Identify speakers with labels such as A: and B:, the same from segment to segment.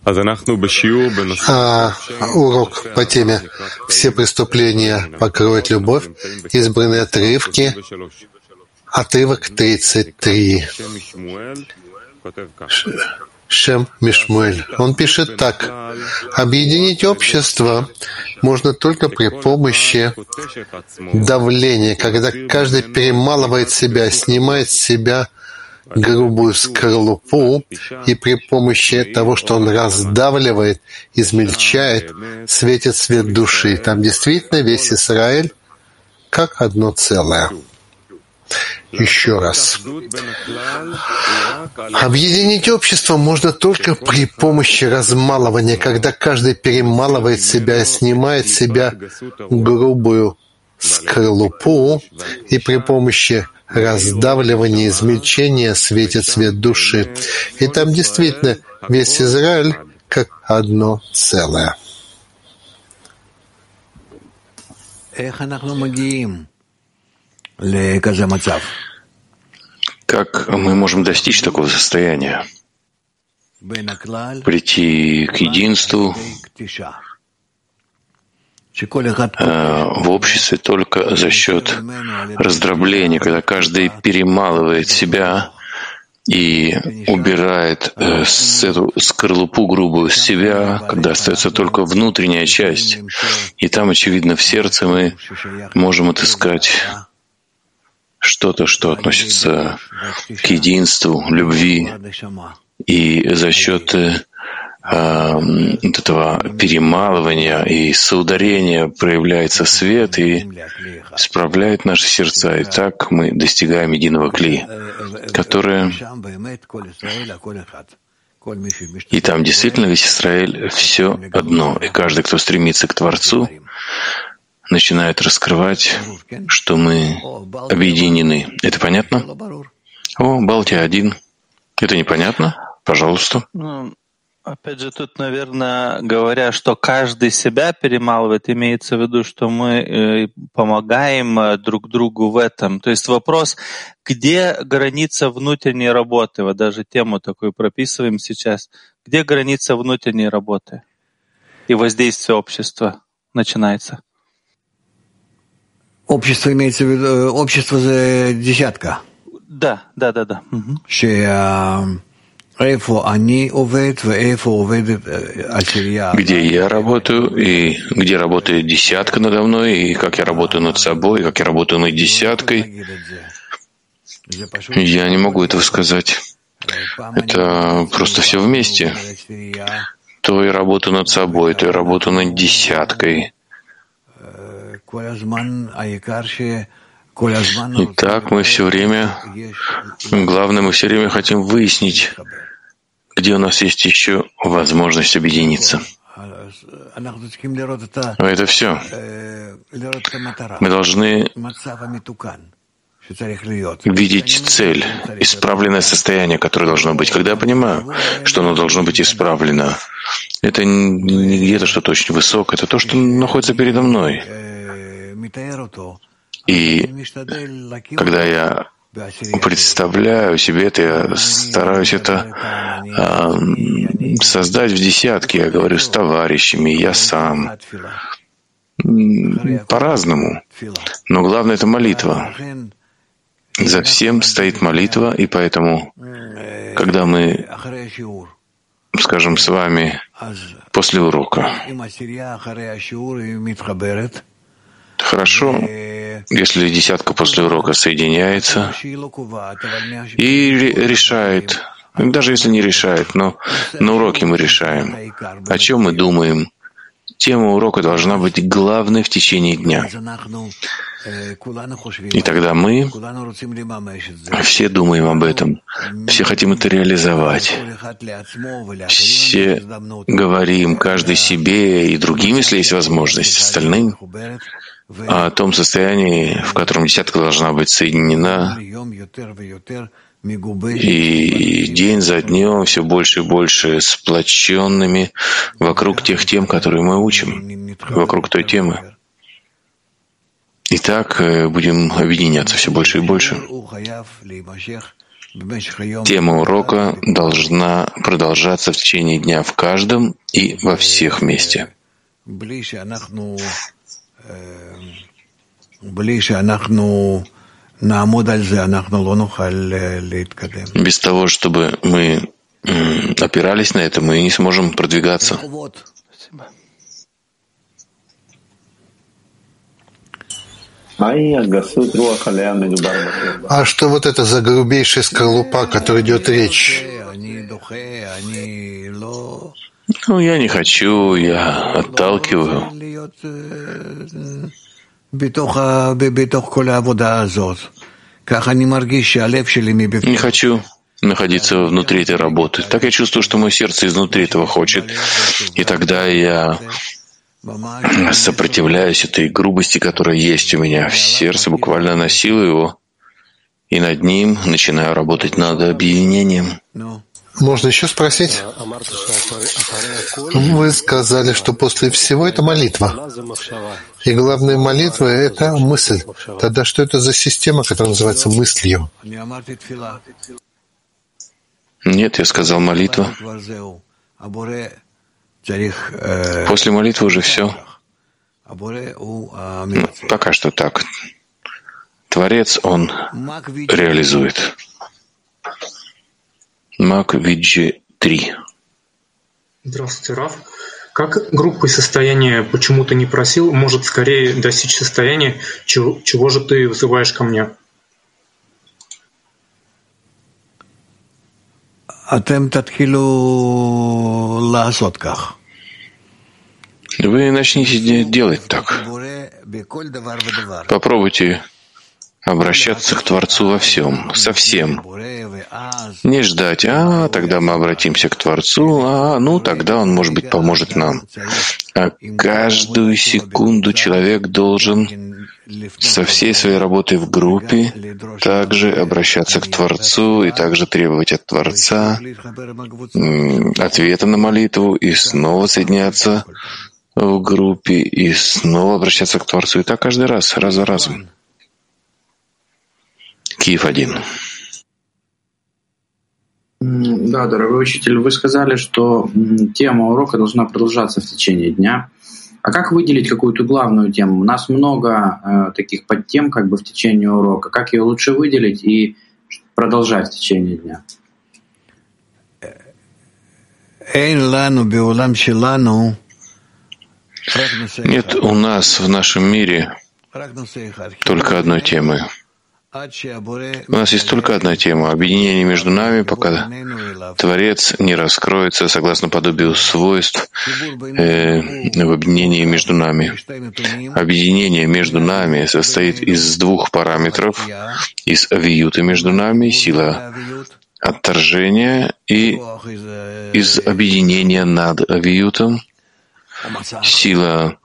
A: Урок по теме «Все преступления покроет любовь», избранные отрывки, отрывок 33. Шем Мишмуэль. Он пишет так. Объединить общество можно только при помощи давления, когда каждый перемалывает себя, снимает с себя грубую скорлупу, и при помощи того, что он раздавливает, измельчает, светит свет души. Там действительно весь Израиль как одно целое. Еще раз. Объединить общество можно только при помощи размалывания, когда каждый перемалывает себя и снимает с себя грубую скорлупу, и при помощи раздавливания, измельчения светит свет души. И там действительно весь Израиль как одно целое.
B: Как мы можем достичь такого состояния? Прийти к единству в обществе только за счет раздробления, когда каждый перемалывает себя и убирает эту скорлупу грубую с себя, когда остается только внутренняя часть. И там, очевидно, в сердце мы можем отыскать что-то, что относится к единству, любви, и за счет этого перемалывания и соударения проявляется свет и справляет наши сердца. И так мы достигаем единого кли, которое... И там действительно весь Израиль все одно. И каждый, кто стремится к Творцу, начинает раскрывать, что мы объединены. Это понятно? О, Балтия один. Это непонятно? Пожалуйста.
C: Опять же, тут, наверное, говоря, что каждый себя перемалывает, имеется в виду, что мы помогаем друг другу в этом. То есть вопрос, где граница внутренней работы? Вот даже тему такую прописываем сейчас. Где граница внутренней работы и воздействия общества начинается?
D: Общество имеется в виду, общество за десятка.
C: Да. Угу.
B: Где я работаю, и где работает десятка надо мной, и как я работаю над собой, и как я работаю над десяткой. Я не могу этого сказать. Это просто все вместе. То я работаю над собой, то я работаю над десяткой. Итак, мы все время, главное, мы все время хотим выяснить, где у нас есть еще возможность объединиться. Это все. Мы должны видеть цель, исправленное состояние, которое должно быть. Когда я понимаю, что оно должно быть исправлено, это не где-то что-то очень высокое, это то, что находится передо мной. И когда я представляю себе это, я стараюсь это создать в десятке. Я говорю с товарищами, я сам. По-разному. Но главное — это молитва. За всем стоит молитва, и поэтому, когда мы, скажем, с вами после урока, хорошо, если десятка после урока соединяется и решает, даже если не решает, но на уроке мы решаем, о чем мы думаем. Тема урока должна быть главной в течение дня. И тогда мы все думаем об этом, все хотим это реализовать, все говорим каждый себе и другим, если есть возможность, остальным, о том состоянии, в котором десятка должна быть соединена, и день за днем все больше и больше сплоченными вокруг тех тем, которые мы учим, вокруг той темы. И так будем объединяться все больше и больше. Тема урока должна продолжаться в течение дня в каждом и во всех месте. Без того, чтобы мы опирались на это, мы не сможем продвигаться.
A: А что вот это за грубейшая скорлупа, о которой идет речь?
B: Ну, я не хочу, я отталкиваю. Не хочу находиться внутри этой работы. Так я чувствую, что мое сердце изнутри этого хочет. И тогда я сопротивляюсь этой грубости, которая есть у меня в сердце, буквально насилую его, и над ним начинаю работать над объединением.
A: Можно еще спросить? Вы сказали, что после всего это молитва. И главная молитва — это мысль. Тогда что это за система, которая называется мыслью?
B: Нет, я сказал молитва. После молитвы уже все. Пока что так. Творец, он реализует. Мак Виджи 3.
E: Здравствуйте, Рав. Как группой состояния «почему ты не просил» может скорее достичь состояния, чего же ты вызываешь ко мне?
B: Вы начните делать так. Попробуйте обращаться к Творцу во всем, со всем. Не ждать, тогда мы обратимся к Творцу, ну, тогда Он, может быть, поможет нам. А каждую секунду человек должен со всей своей работой в группе также обращаться к Творцу и также требовать от Творца ответа на молитву и снова соединяться в группе и снова обращаться к Творцу. И так каждый раз, раз за разом. Киев 1.
F: Да, дорогой учитель, вы сказали, что тема урока должна продолжаться в течение дня. А как выделить какую-то главную тему? У нас много таких подтем как бы в течение урока. Как ее лучше выделить и продолжать в течение дня?
B: Нет у нас в нашем мире только одной темы. У нас есть только одна тема — объединение между нами, пока Творец не раскроется согласно подобию свойств в объединении между нами. Объединение между нами состоит из двух параметров: из авиюта между нами, сила отторжения, и из объединения над авиютом, сила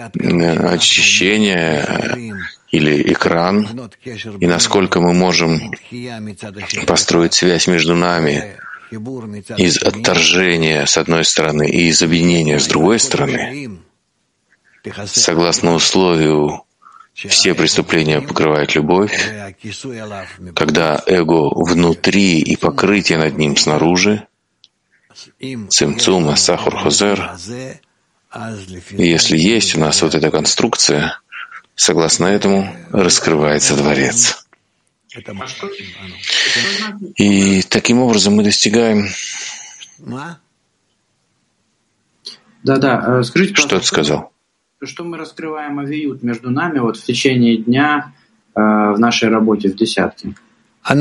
B: очищения или экран, и насколько мы можем построить связь между нами из отторжения с одной стороны и из объединения с другой стороны. Согласно условию, все преступления покрывает любовь, когда эго внутри и покрытие над ним снаружи, цимцум, сахар, хозер. И если есть у нас вот эта конструкция, согласно этому раскрывается Творец. И таким образом мы достигаем...
F: Да. Скажите,
B: что ты сказал?
F: Что мы раскрываем авиют между нами вот в течение дня в нашей работе в десятке?
B: Нам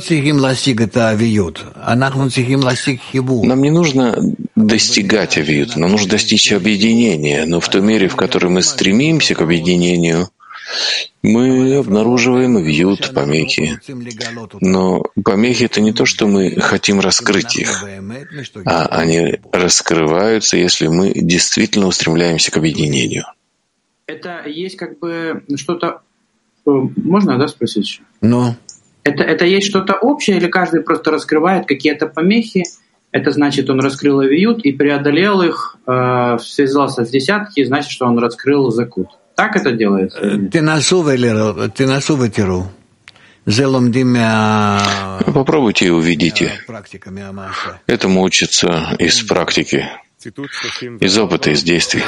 B: не нужно достигать авиюта, нам нужно достичь объединения, но в той мере, в которой мы стремимся к объединению, мы обнаруживаем авиют, помехи. Но помехи — это не то, что мы хотим раскрыть их, а они раскрываются, если мы действительно устремляемся к объединению.
F: Это есть как бы что-то... Можно, спросить?
D: Ну?
F: Это есть что-то общее, или каждый просто раскрывает какие-то помехи? Это значит, он раскрыл авиют и преодолел их, связался в десятки, значит, что он раскрыл закут. Так это делается?
B: Попробуйте и увидите. Этому учатся из практики, из опыта, из действий.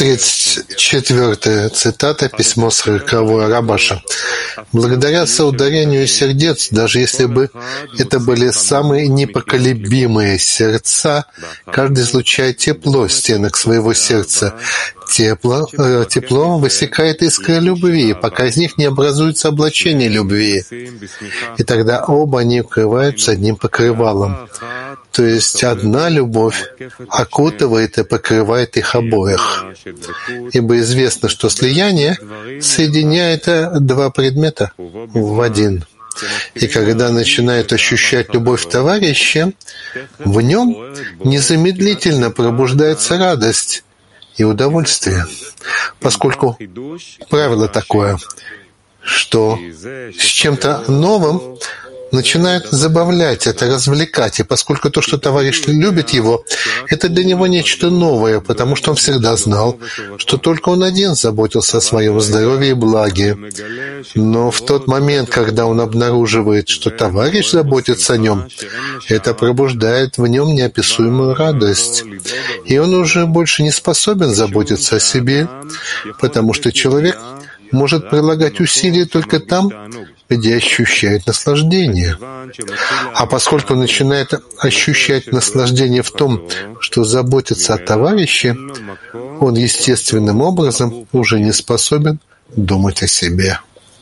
A: 34-я цитата, письмо 40-го Рабаша. Благодаря соударению сердец, даже если бы это были самые непоколебимые сердца, каждый излучает тепло стенок своего сердца. Тепло высекает искры любви, пока из них не образуется облачение любви. И тогда оба они укрываются одним покрывалом. То есть одна любовь окутывает и покрывает их обоих. Ибо известно, что слияние соединяет два предмета в один. И когда начинает ощущать любовь товарища, в нем незамедлительно пробуждается радость и удовольствие, поскольку правило такое, что с чем-то новым начинает забавлять это, развлекать. И поскольку то, что товарищ любит его, это для него нечто новое, потому что он всегда знал, что только он один заботился о своем здоровье и благе. Но в тот момент, когда он обнаруживает, что товарищ заботится о нем, это пробуждает в нем неописуемую радость. И он уже больше не способен заботиться о себе, потому что человек может прилагать усилия только там, где ощущает наслаждение. А поскольку он начинает ощущать наслаждение в том, что заботится о товарище, он естественным образом уже не способен думать о себе.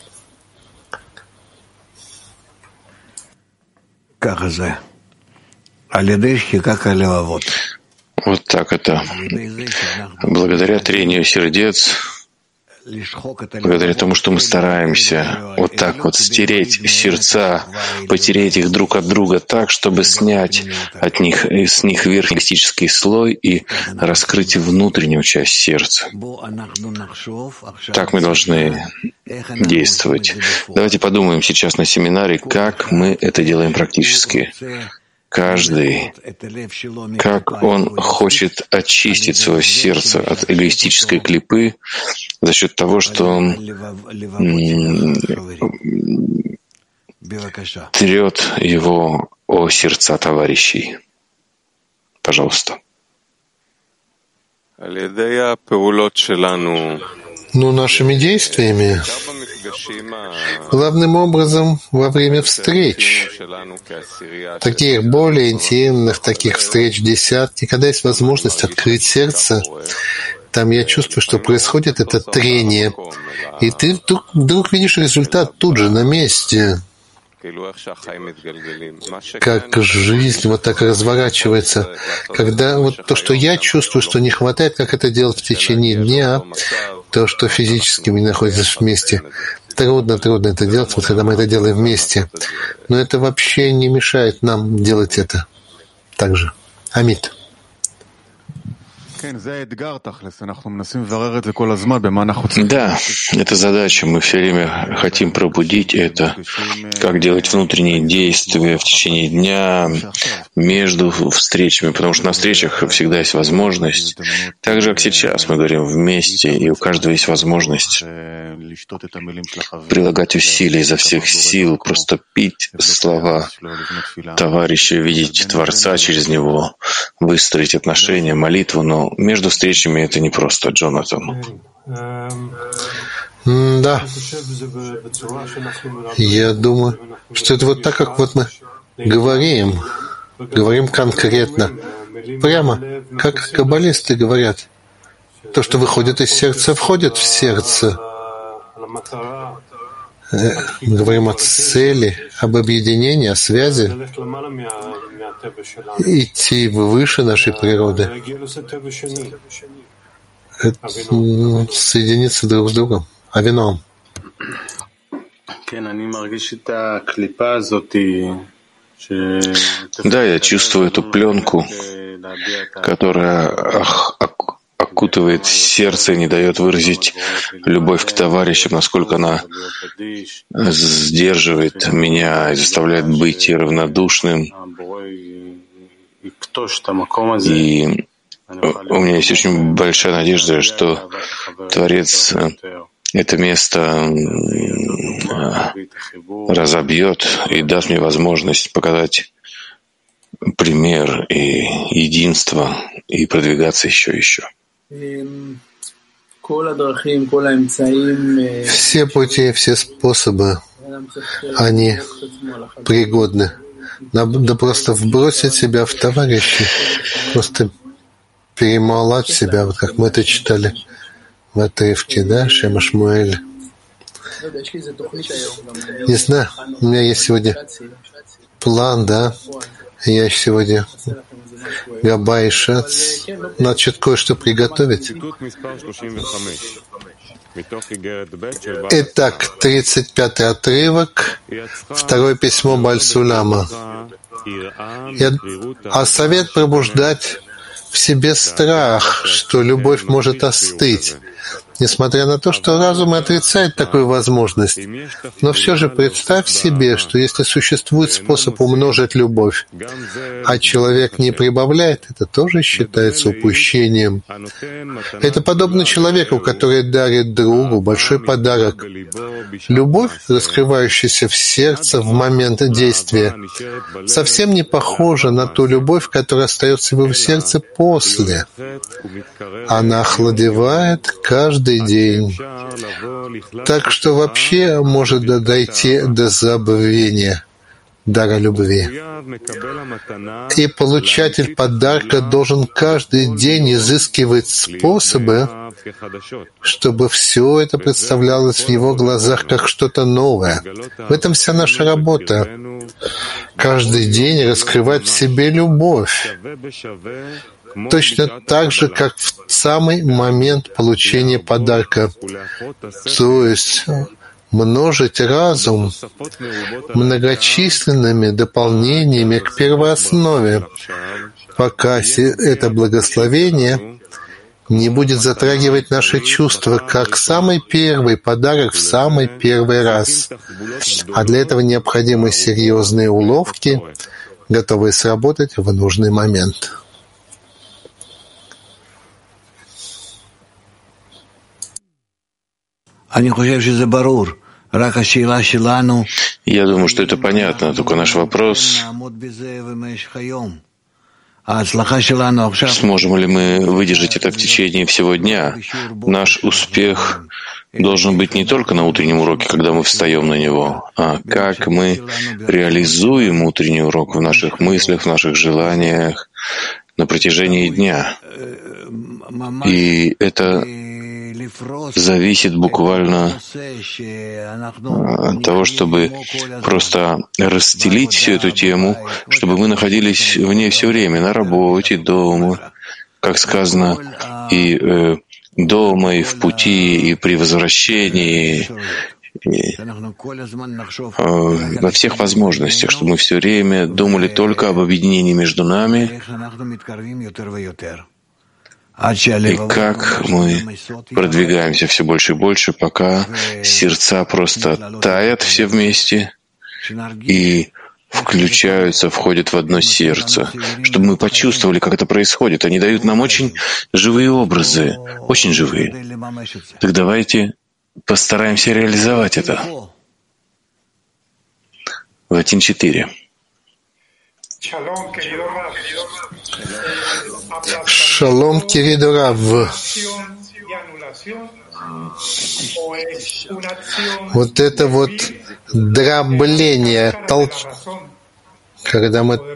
B: Вот так это. Благодаря трению сердец, благодаря тому, что мы стараемся вот так вот стереть сердца, потереть их друг от друга так, чтобы снять от них, с них верхний эгоистический слой и раскрыть внутреннюю часть сердца. Так мы должны действовать. Давайте подумаем сейчас на семинаре, как мы это делаем практически. Каждый, как он хочет очистить свое сердце от эгоистической клипы за счет того, что он трет его о сердца товарищей. Пожалуйста.
A: Нашими действиями, главным образом во время встреч, таких более интимных, таких встреч десятки, когда есть возможность открыть сердце, там я чувствую, что происходит это трение, и ты вдруг видишь результат тут же, на месте. Как жизнь вот так разворачивается, когда вот то, что я чувствую, что не хватает, как это делать в течение дня, то, что физически мы находимся вместе. Трудно это делать, вот когда мы это делаем вместе. Но это вообще не мешает нам делать это так же. Амит.
B: Да, это задача. Мы все время хотим пробудить это, как делать внутренние действия в течение дня, между встречами, потому что на встречах всегда есть возможность. Так же, как сейчас, мы говорим вместе, и у каждого есть возможность прилагать усилия изо всех сил, просто пить слова товарища, видеть Творца через него, выстроить отношения, молитву, но между встречами это непросто, Джонатан.
A: Да. Я думаю, что это вот так, как вот мы говорим конкретно, прямо, как каббалисты говорят. То, что выходит из сердца, входит в сердце. Мы говорим о цели, об объединении, о связи, идти выше нашей природы, соединиться друг с другом. Авинам.
B: Да, я чувствую эту пленку, которая окутывает сердце и не дает выразить любовь к товарищам, насколько она сдерживает меня и заставляет быть равнодушным. И у меня есть очень большая надежда, что Творец это место разобьет и даст мне возможность показать пример и единство и продвигаться еще и еще.
A: Все пути, все способы, они пригодны. Надо просто вбросить себя в товарищей, просто перемолоть себя, вот как мы это читали в отрывке, да, Шема Шмуэль. Не знаю, у меня есть сегодня план, да, я сегодня Габа и Шац. Надо что-то кое-что приготовить. Итак, 35-й отрывок, второе письмо Баль-Сулама. А совет пробуждать в себе страх, что любовь может остыть, несмотря на то, что разум отрицает такую возможность. Но все же представь себе, что если существует способ умножить любовь, а человек не прибавляет, это тоже считается упущением. Это подобно человеку, который дарит другу большой подарок. Любовь, раскрывающаяся в сердце в момент действия, совсем не похожа на ту любовь, которая остается в его сердце после. Она охладевает каждый день. Так что вообще может дойти до забвения дара любви. И получатель подарка должен каждый день изыскивать способы, чтобы все это представлялось в его глазах как что-то новое. В этом вся наша работа. Каждый день раскрывать в себе любовь. Точно так же, как в самый момент получения подарка. То есть множить разум многочисленными дополнениями к первооснове, пока это благословение не будет затрагивать наши чувства, как самый первый подарок в самый первый раз. А для этого необходимы серьезные уловки, готовые сработать в нужный момент.
B: Я думаю, что это понятно, только наш вопрос: сможем ли мы выдержать это в течение всего дня? Наш успех должен быть не только на утреннем уроке, когда мы встаем на него, а как мы реализуем утренний урок в наших мыслях, в наших желаниях на протяжении дня. И это зависит буквально от того, чтобы просто расстелить всю эту тему, чтобы мы находились в ней все время, на работе, дома, как сказано, и дома, и в пути, и при возвращении, и во всех возможностях, чтобы мы все время думали только об объединении между нами, и как мы продвигаемся все больше и больше, пока сердца просто таят все вместе и включаются, входят в одно сердце, чтобы мы почувствовали, как это происходит. Они дают нам очень живые образы, очень живые. Так давайте постараемся реализовать это. В 1.4.
A: Шалом, киридо Рав. Вот это вот дробление, когда мы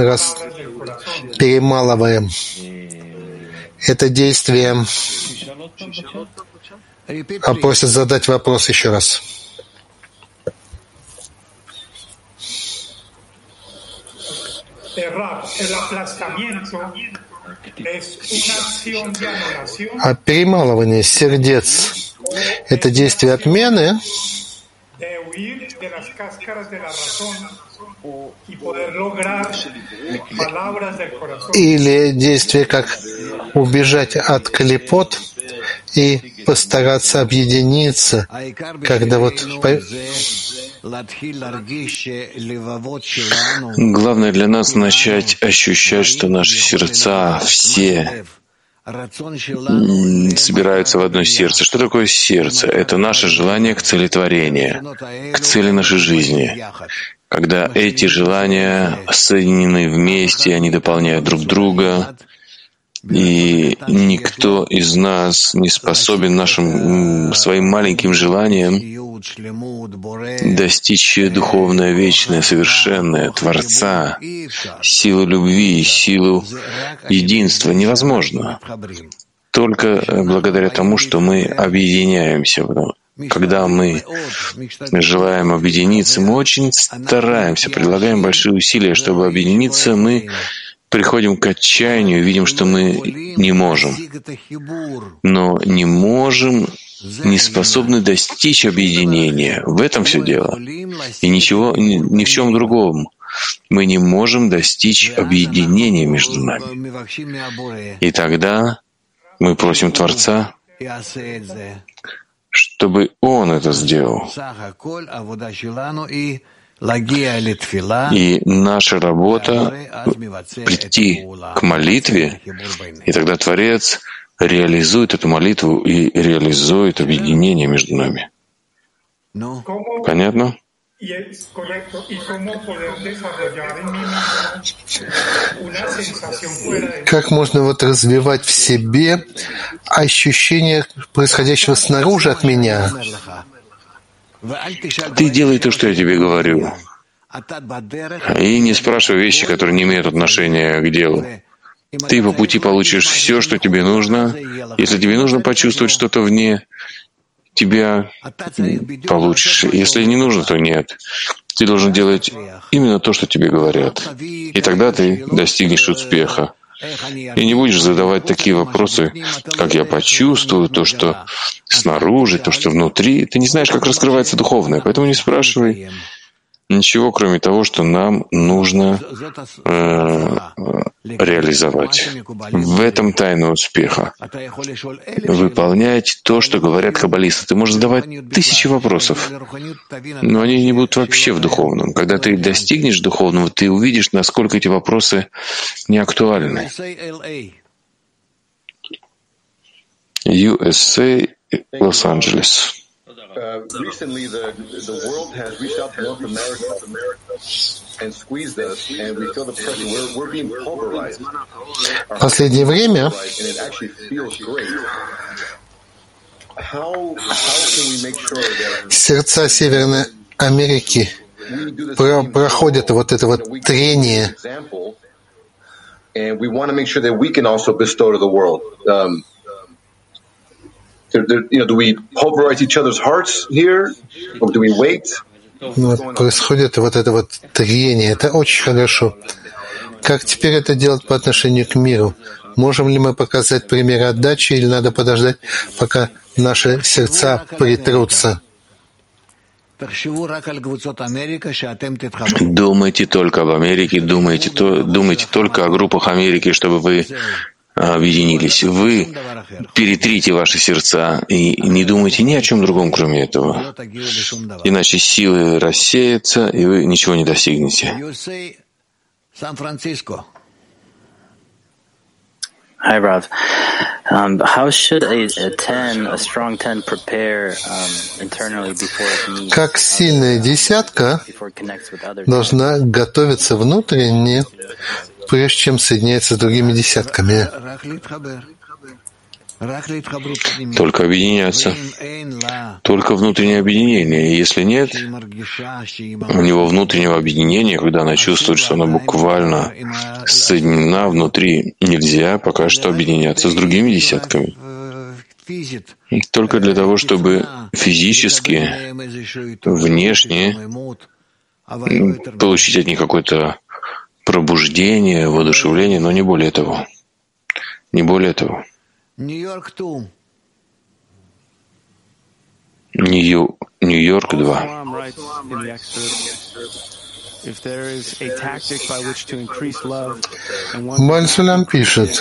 A: перемалываем это действие. А просят задать вопрос еще раз. А перемалывание сердец — это действие отмены или действие как убежать от клепот и постараться объединиться, когда вот...
B: Главное для нас начать ощущать, что наши сердца все собираются в одно сердце. Что такое сердце? Это наше желание к целетворению, к цели нашей жизни. Когда эти желания соединены вместе, они дополняют друг друга, и никто из нас не способен своим маленьким желанием достичь духовное, вечное, совершенное, Творца, силу любви, силу единства. Невозможно. Только благодаря тому, что мы объединяемся. Когда мы желаем объединиться, мы очень стараемся, прилагаем большие усилия, чтобы объединиться, мы приходим к отчаянию, видим, что мы не можем. Но не можем, не способны достичь объединения. В этом все дело. И ни в чем другом. Мы не можем достичь объединения между нами. И тогда мы просим Творца, чтобы Он это сделал. И наша работа — прийти к молитве, и тогда Творец реализует эту молитву и реализует объединение между нами. Понятно?
A: Как можно развивать в себе ощущение происходящего снаружи от меня?
B: Ты делай то, что я тебе говорю. И не спрашивай вещи, которые не имеют отношения к делу. Ты по пути получишь все, что тебе нужно. Если тебе нужно почувствовать что-то вне тебя, получишь. Если не нужно, то нет. Ты должен делать именно то, что тебе говорят. И тогда ты достигнешь успеха. И не будешь задавать такие вопросы, как я почувствую, то, что снаружи, то, что внутри. Ты не знаешь, как раскрывается духовное, поэтому не спрашивай ничего, кроме того, что нам нужно реализовать. В этом тайна успеха. Выполнять то, что говорят каббалисты. Ты можешь задавать тысячи вопросов, но они не будут вообще в духовном. Когда ты достигнешь духовного, ты увидишь, насколько эти вопросы не актуальны. USA, Лос-Анджелес.
G: Recently, the world has reached out to North America and squeezed us, and we feel the pressure. We're being pulverized.
A: В последнее время
G: And it actually feels great. How can we make sure that
A: сердца Северной Америки проходят это трение.
G: And we want to make sure that we can also bestow to the world. Do we pulverize each other's hearts here, or do we wait?
A: Происходит это трение. Это очень хорошо. Как теперь это делать по отношению к миру? Можем ли мы показать пример отдачи, или надо подождать, пока наши сердца притрутся?
B: Думайте только об Америке, думайте только о группах Америки, чтобы вы объединились. Вы перетрите ваши сердца и не думайте ни о чем другом, кроме этого. Иначе силы рассеются, и вы ничего не достигнете.
H: Hi, Rav. How should a strong 10 prepare internally before it meets?
A: Как сильная десятка должна готовиться внутренне, прежде чем соединяется с другими десятками.
B: Только объединяться. Только внутреннее объединение. И если нет у него внутреннего объединения, когда она чувствует, что она буквально соединена внутри, нельзя пока что объединяться с другими десятками. Только для того, чтобы физически, внешне получить от них какое-то пробуждение, воодушевление, но не более того. Не более того. Нью-Йорк 2.
A: Бальсулям пишет: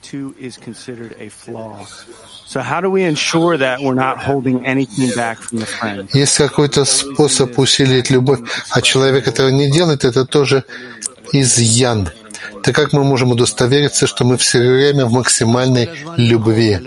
A: есть какой-то способ усилить любовь, а человек этого не делает, это тоже изъян. то как мы можем удостовериться, что мы все время в максимальной любви?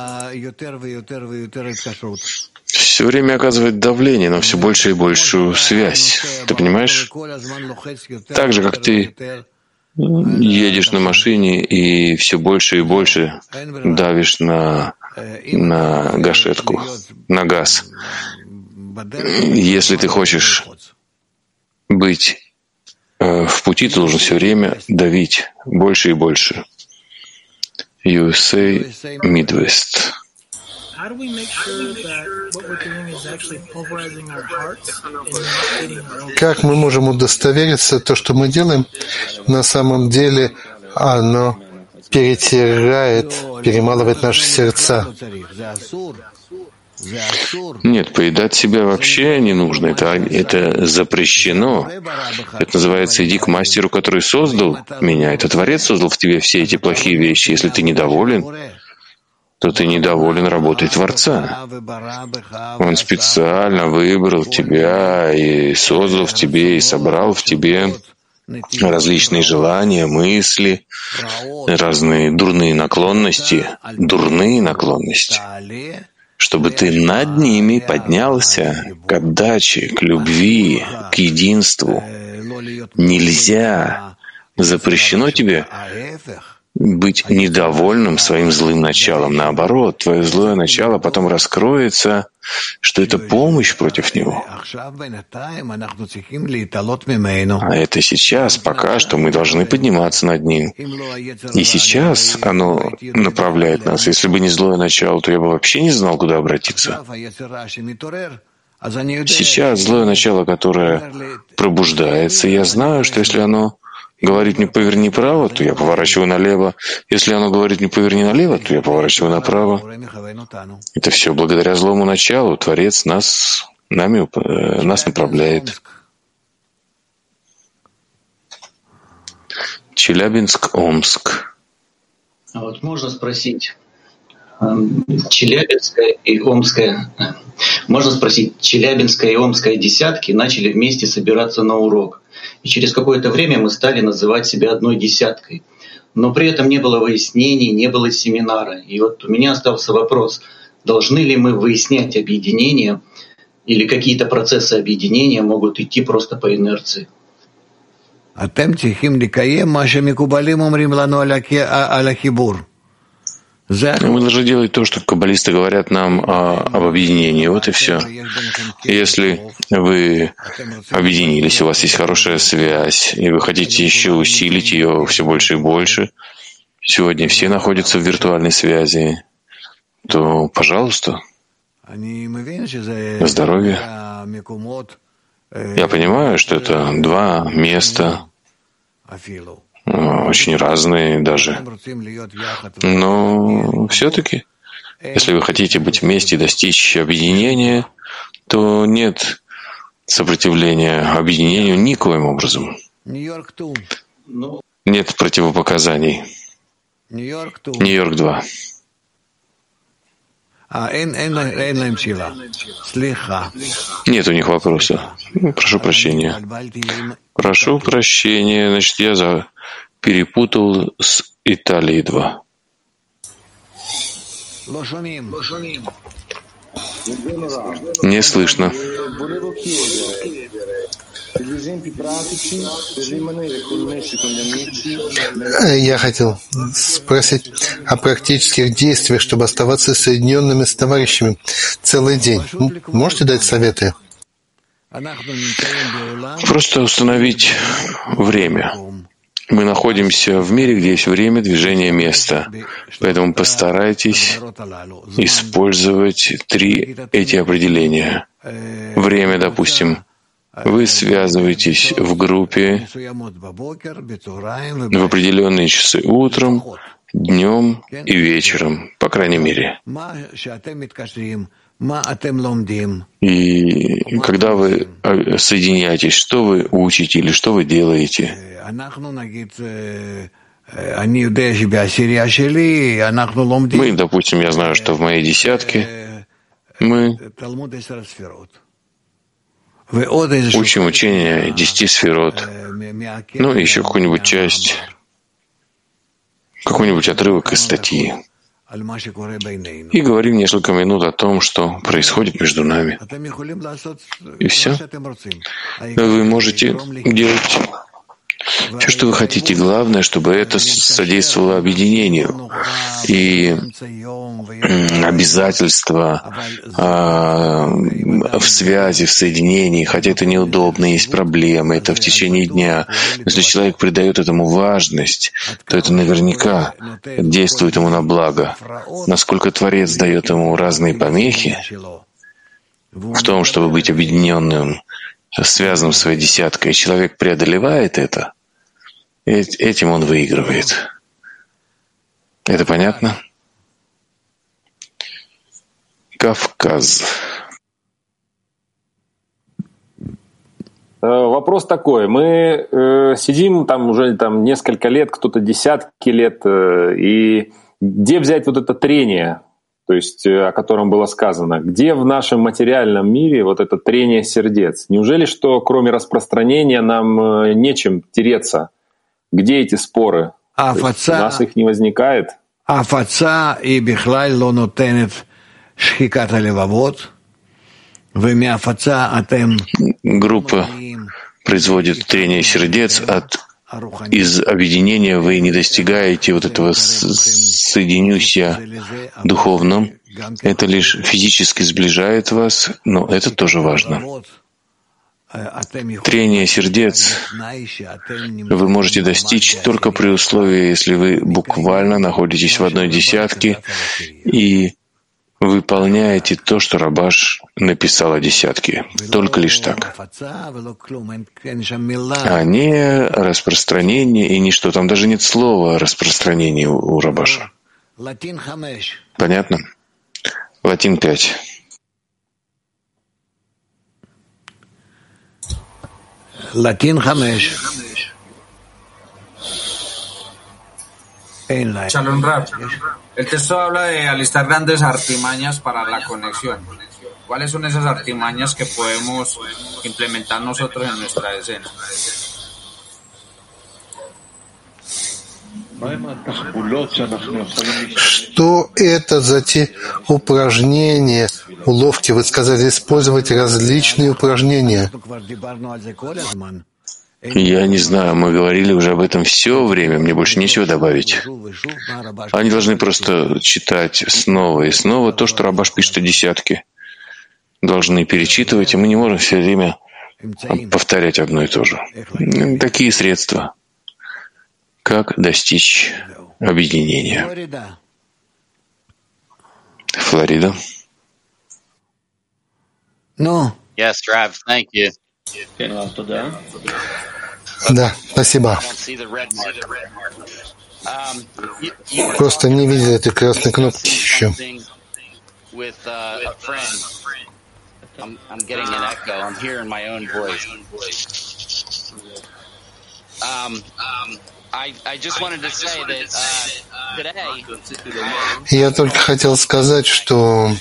B: Все время оказывает давление на все большую и большую связь. Ты понимаешь? Так же, как ты едешь на машине и все больше и больше давишь на гашетку, на газ. Если ты хочешь быть в пути, ты должен все время давить больше и больше. USA Midwest.
A: Как мы можем удостовериться, то, что мы делаем, на самом деле оно перемалывает наши сердца?
B: Нет, поедать себя вообще не нужно. Это запрещено. Это называется «иди к мастеру, который создал меня». Это Творец создал в тебе все эти плохие вещи. Если ты недоволен, то ты недоволен работой Творца. Он специально выбрал тебя и создал в тебе, и собрал в тебе различные желания, мысли, разные дурные наклонности, чтобы ты над ними поднялся к отдаче, к любви, к единству. Нельзя, запрещено тебе быть недовольным своим злым началом. Наоборот, твое злое начало потом раскроется, что это помощь против него. А это сейчас, пока что мы должны подниматься над ним. И сейчас оно направляет нас. Если бы не злое начало, то я бы вообще не знал, куда обратиться. Сейчас злое начало, которое пробуждается, я знаю, что если оно говорит мне «поверни право», то я поворачиваю налево. Если оно говорит мне «поверни налево», то я поворачиваю направо. Это все благодаря злому началу. Творец нас направляет. Челябинск, Омск.
I: А вот можно спросить, Челябинская и Омская десятки начали вместе собираться на урок. И через какое-то время мы стали называть себя одной десяткой. Но при этом не было выяснений, не было семинара. И вот у меня остался вопрос, должны ли мы выяснять объединение или какие-то процессы объединения могут идти просто по инерции?
B: Мы должны делать то, что каббалисты говорят нам об объединении. Вот и все. Если вы объединились, у вас есть хорошая связь, и вы хотите еще усилить ее все больше и больше, сегодня все находятся в виртуальной связи, то, пожалуйста, здоровье. Я понимаю, что это два места, очень разные даже. Но все-таки, если вы хотите быть вместе и достичь объединения, то нет сопротивления объединению никоим образом. Нет противопоказаний. Нью-Йорк 2. Нет у них вопроса. Прошу прощения. Прошу прощения. Значит, я перепутал с Италией 2. Не слышно.
A: Я хотел спросить о практических действиях, чтобы оставаться соединенными с товарищами целый день. Можете дать советы?
B: Просто установить время. Мы находимся в мире, где есть время, движение, место. Поэтому постарайтесь использовать эти определения. Время, допустим, вы связываетесь в группе в определенные часы утром, днем и вечером, по крайней мере. И когда вы соединяетесь, что вы учите или что вы делаете? Мы, допустим, я знаю, что в моей десятке мы учим учение 10 сферот, ну и еще какую-нибудь часть какой-нибудь отрывок из статьи и говорим несколько минут о том, что происходит между нами. И все. Вы можете делать все, что вы хотите. Главное, чтобы это содействовало объединению. И обязательства в связи, в соединении, хотя это неудобно, есть проблемы, это в течение дня. Если человек придает этому важность, то это наверняка действует ему на благо. Насколько Творец дает ему разные помехи в том, чтобы быть объединенным, связанным с своей десяткой, и человек преодолевает это, этим он выигрывает. Это понятно? Кавказ.
J: Вопрос такой. Мы сидим там уже несколько лет, кто-то десятки лет, и где взять вот это трение, то есть о котором было сказано? Где в нашем материальном мире вот это трение сердец? Неужели, что кроме распространения нам нечем тереться? Где эти споры? У нас их не возникает?
B: Группа производит трение сердец, из объединения вы не достигаете вот этого соединюся духовном. Это лишь физически сближает вас, но это тоже важно. Трение сердец вы можете достичь только при условии, если вы буквально находитесь в одной десятке и выполняете то, что Рабаш написал о десятке. Только лишь так. А не распространение и ничто. Там даже нет слова распространение у Рабаша. Понятно? Латин 5.
D: Латин 5.
K: Shalom Rab. El texto habla de alistar grandes artimañas para la conexión. ¿Cuáles son esas artimañas que podemos implementar nosotros en nuestra escena?
A: Что это за те упражнения, уловки? Вы сказали использовать различные упражнения.
B: Я не знаю, мы говорили уже об этом все время, мне больше нечего добавить. Они должны просто читать снова и снова то, что Рабаш пишет о десятке. Должны перечитывать, и мы не можем все время повторять одно и то же. Такие средства. Как достичь объединения? Флорида.
L: Yes, Rav, thank you.
A: Да, спасибо. Просто не видел этой красной кнопки еще. Я только хотел сказать, что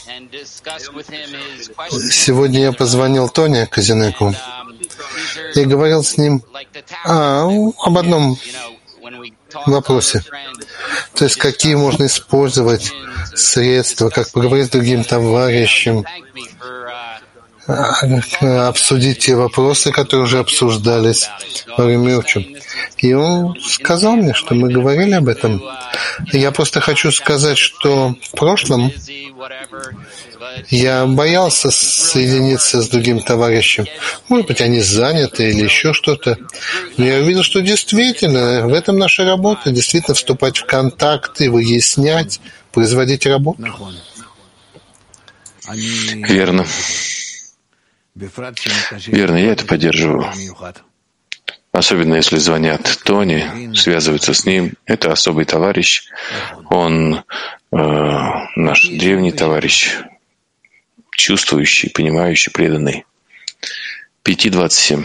A: сегодня я позвонил Тоне Казинеку и говорил с ним об одном вопросе. То есть какие можно использовать средства, как поговорить с другим товарищем, обсудить те вопросы, которые уже обсуждались во время учебы. И он сказал мне, что мы говорили об этом. Я просто хочу сказать, что в прошлом я боялся соединиться с другим товарищем. Может быть, они заняты или еще что-то. Но я увидел, что действительно в этом наша работа, действительно вступать в контакты, выяснять, производить работу.
B: Верно. Верно, я это поддерживаю. Особенно если звонят Тони, связываются с ним. Это особый товарищ. Он наш древний товарищ, чувствующий, понимающий, преданный. 5:27.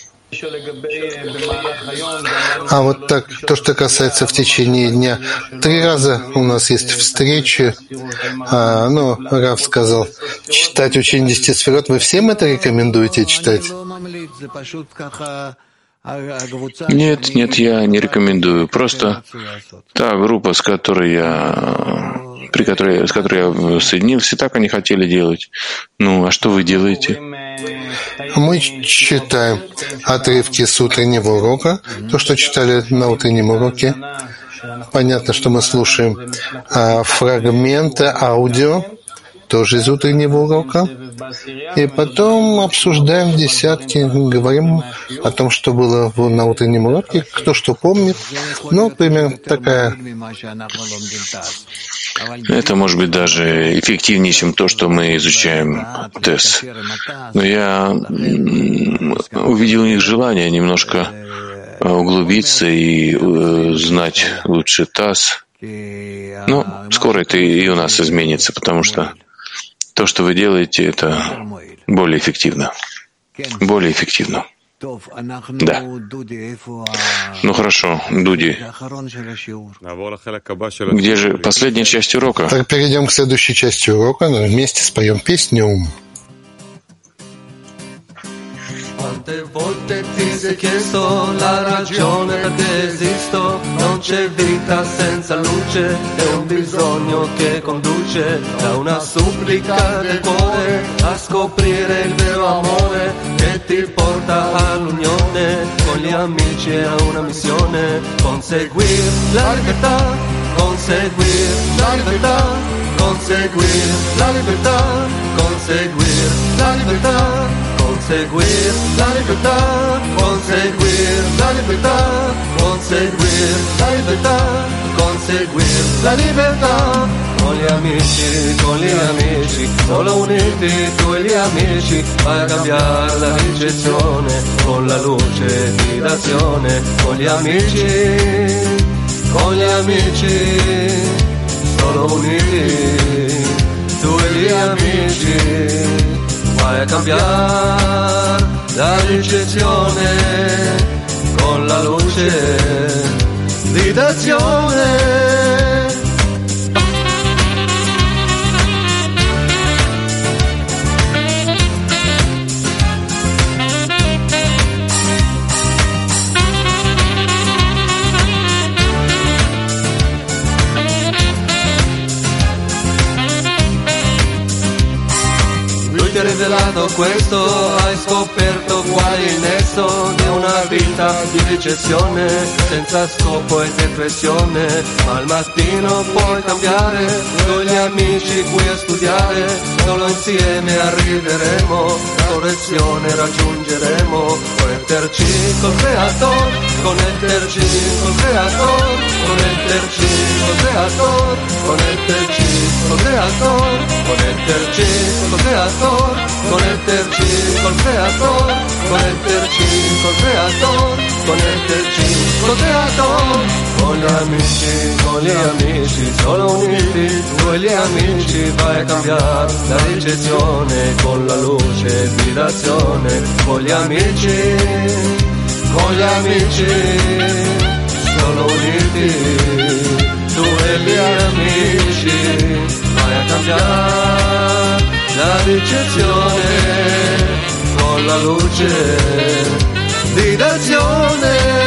A: А вот так, то, что касается в течение дня. 3 раза у нас есть встречи. Рав сказал, читать учение 10 сферот. Вы всем это рекомендуете читать?
B: Нет, я не рекомендую. Просто та группа, с которой я соединился, так они хотели делать. Ну, а что вы делаете?
A: Мы читаем отрывки с утреннего урока, то, что читали на утреннем уроке. Понятно, что мы слушаем фрагменты аудио, тоже из утреннего урока. И потом обсуждаем в десятке, говорим о том, что было на утреннем уроке, кто что помнит. Ну, примерно такая.
B: Это может быть даже эффективнее, чем то, что мы изучаем ТЭС. Но я увидел у них желание немножко углубиться и знать лучше ТАСС. Но скоро это и у нас изменится, потому что то, что вы делаете, это более эффективно. Более эффективно. Да. Ну хорошо, Дуди. Где же последняя часть урока?
A: Так, перейдем к следующей части урока, но вместе споем песню.
M: Quante volte ti sei chiesto la ragione perché esisto? Non c'è vita senza luce, è un bisogno che conduce da una supplica del cuore a scoprire il vero amore che ti porta all'unione con gli amici e a una missione, conseguir la libertà, conseguir la libertà, conseguir la libertà, conseguir la libertà. Conseguir la libertà, conseguir la libertà, conseguir la libertà, conseguir la libertà. Con gli amici, solo uniti tu e gli amici, vai a cambiare la ricezione con la luce di d'azione. Con gli amici, solo uniti tu e gli amici. Vai a cambiare la ricezione con la luce di d'azione. Ti ha rivelato questo, hai scoperto qual è il nesso di una vita di ricezione senza scopo e depressione, ma al mattino puoi cambiare con gli amici qui a studiare, solo insieme arriveremo, la correzione raggiungeremo, connetterci col creator, connetterci col creator, connetterci col creator, connetterci col creator, connetterci col creator. Connetterci col creator, connetterci col creator, connetterci col creator. Con gli amici, solo uniti, tu e gli amici, vai a cambiare la ricezione con la luce di d'azione. Con gli amici, solo uniti, tu e gli amici, vai a cambiare la ricezione con la luce di d'azione.